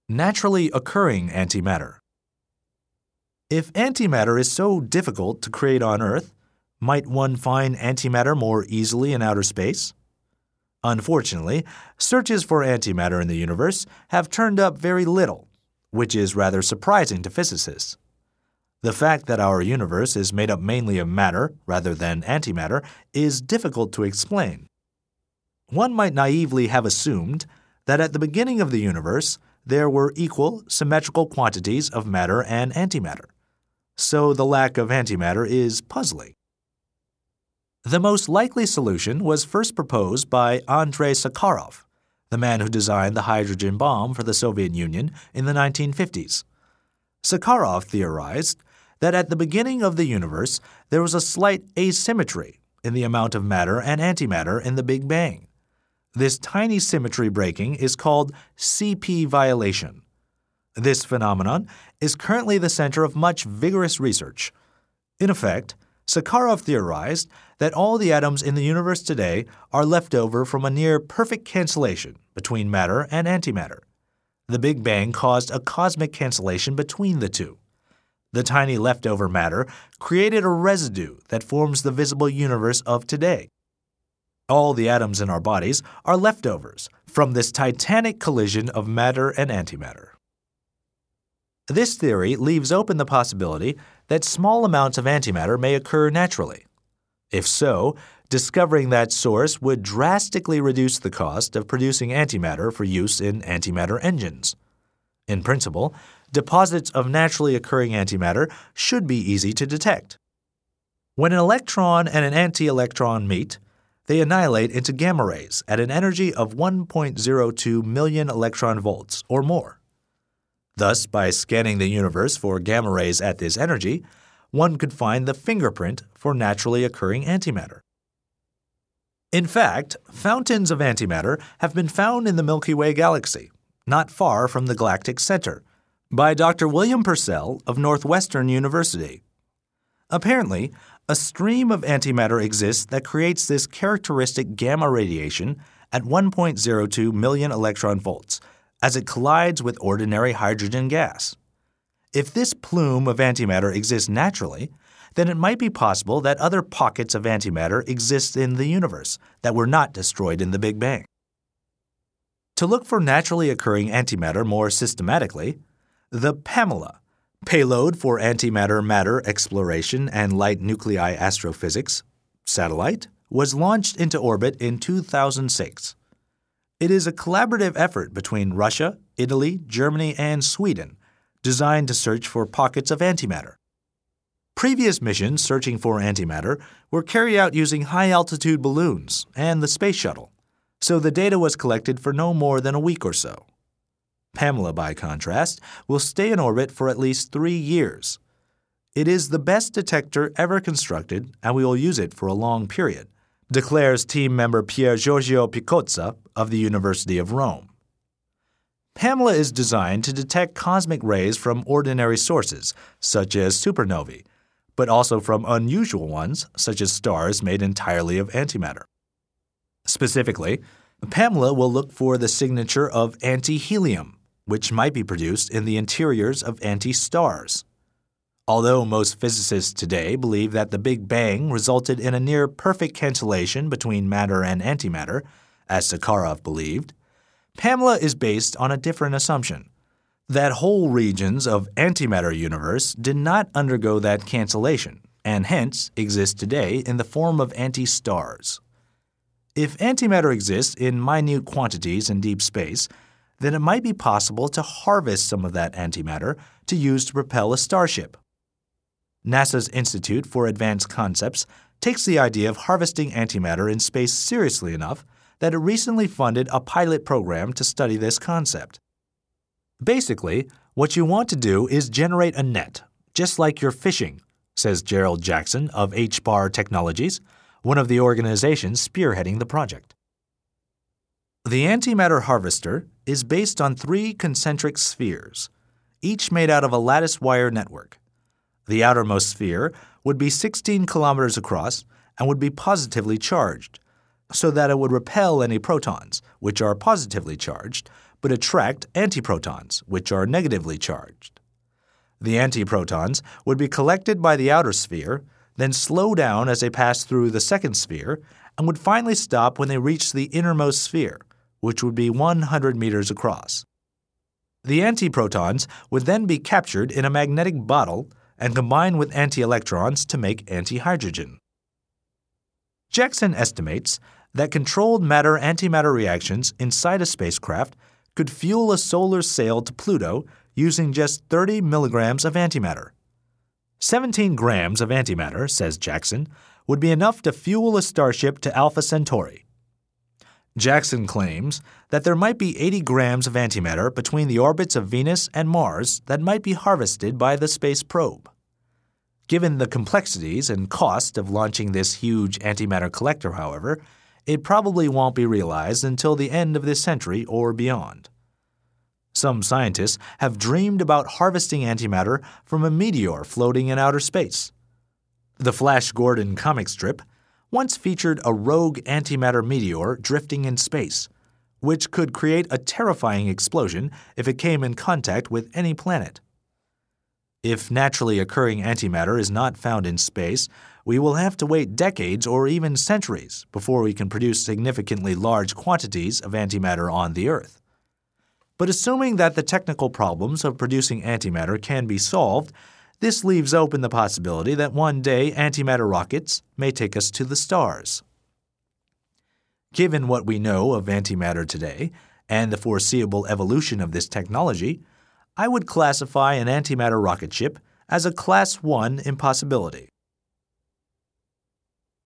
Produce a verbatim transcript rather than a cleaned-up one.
Naturally occurring antimatter. If antimatter is so difficult to create on Earth, might one find antimatter more easily in outer space? Unfortunately, searches for antimatter in the universe have turned up very little, which is rather surprising to physicists. The fact that our universe is made up mainly of matter rather than antimatter is difficult to explain. One might naively have assumed that at the beginning of the universe, there were equal, symmetrical quantities of matter and antimatter. So the lack of antimatter is puzzling. The most likely solution was first proposed by Andrei Sakharov, the man who designed the hydrogen bomb for the Soviet Union in the nineteen fifties. Sakharov theorized that at the beginning of the universe, there was a slight asymmetry in the amount of matter and antimatter in the Big Bang. This tiny symmetry breaking is called C P violation. This phenomenon is currently the center of much vigorous research. In effect, Sakharov theorized that all the atoms in the universe today are left over from a near-perfect cancellation between matter and antimatter. The Big Bang caused a cosmic cancellation between the two. The tiny leftover matter created a residue that forms the visible universe of today. All the atoms in our bodies are leftovers from this titanic collision of matter and antimatter. This theory leaves open the possibility that small amounts of antimatter may occur naturally. If so, discovering that source would drastically reduce the cost of producing antimatter for use in antimatter engines. In principle, deposits of naturally occurring antimatter should be easy to detect. When an electron and an anti-electron meet, they annihilate into gamma rays at an energy of one point zero two million electron volts or more. Thus, by scanning the universe for gamma rays at this energy, one could find the fingerprint for naturally occurring antimatter. In fact, fountains of antimatter have been found in the Milky Way galaxy, not far from the galactic center, by Doctor William Purcell of Northwestern University. Apparently, a stream of antimatter exists that creates this characteristic gamma radiation at one point zero two million electron volts as it collides with ordinary hydrogen gas. If this plume of antimatter exists naturally, then it might be possible that other pockets of antimatter exist in the universe that were not destroyed in the Big Bang. To look for naturally occurring antimatter more systematically, the PAMELA, Payload for Antimatter-Matter Exploration and Light Nuclei Astrophysics, satellite, was launched into orbit in two thousand six. It is a collaborative effort between Russia, Italy, Germany, and Sweden, designed to search for pockets of antimatter. Previous missions searching for antimatter were carried out using high-altitude balloons and the space shuttle, so the data was collected for no more than a week or so. PAMELA, by contrast, will stay in orbit for at least three years. It is the best detector ever constructed, and we will use it for a long period, declares team member Pier Giorgio Picozza of the University of Rome. PAMELA is designed to detect cosmic rays from ordinary sources, such as supernovae, but also from unusual ones, such as stars made entirely of antimatter. Specifically, PAMELA will look for the signature of antihelium, which might be produced in the interiors of anti-stars. Although most physicists today believe that the Big Bang resulted in a near-perfect cancellation between matter and antimatter, as Sakharov believed, PAMELA is based on a different assumption, that whole regions of antimatter universe did not undergo that cancellation and hence exist today in the form of anti-stars. If antimatter exists in minute quantities in deep space, then it might be possible to harvest some of that antimatter to use to propel a starship. NASA's Institute for Advanced Concepts takes the idea of harvesting antimatter in space seriously enough that it recently funded a pilot program to study this concept. Basically, what you want to do is generate a net, just like you're fishing, says Gerald Jackson of H B A R Technologies, one of the organizations spearheading the project. The antimatter harvester is based on three concentric spheres, each made out of a lattice wire network. The outermost sphere would be sixteen kilometers across and would be positively charged, so that it would repel any protons, which are positively charged, but attract antiprotons, which are negatively charged. The antiprotons would be collected by the outer sphere, then slow down as they pass through the second sphere, and would finally stop when they reach the innermost sphere, which would be one hundred meters across. The antiprotons would then be captured in a magnetic bottle and combined with antielectrons to make antihydrogen. Jackson estimates that controlled matter-antimatter reactions inside a spacecraft could fuel a solar sail to Pluto using just thirty milligrams of antimatter. seventeen grams of antimatter, says Jackson, would be enough to fuel a starship to Alpha Centauri. Jackson claims that there might be eighty grams of antimatter between the orbits of Venus and Mars that might be harvested by the space probe. Given the complexities and cost of launching this huge antimatter collector, however, it probably won't be realized until the end of this century or beyond. Some scientists have dreamed about harvesting antimatter from a meteor floating in outer space. The Flash Gordon comic strip once featured a rogue antimatter meteor drifting in space, which could create a terrifying explosion if it came in contact with any planet. If naturally occurring antimatter is not found in space, we will have to wait decades or even centuries before we can produce significantly large quantities of antimatter on the Earth. But assuming that the technical problems of producing antimatter can be solved, this leaves open the possibility that one day antimatter rockets may take us to the stars. Given what we know of antimatter today and the foreseeable evolution of this technology, I would classify an antimatter rocket ship as a Class one impossibility.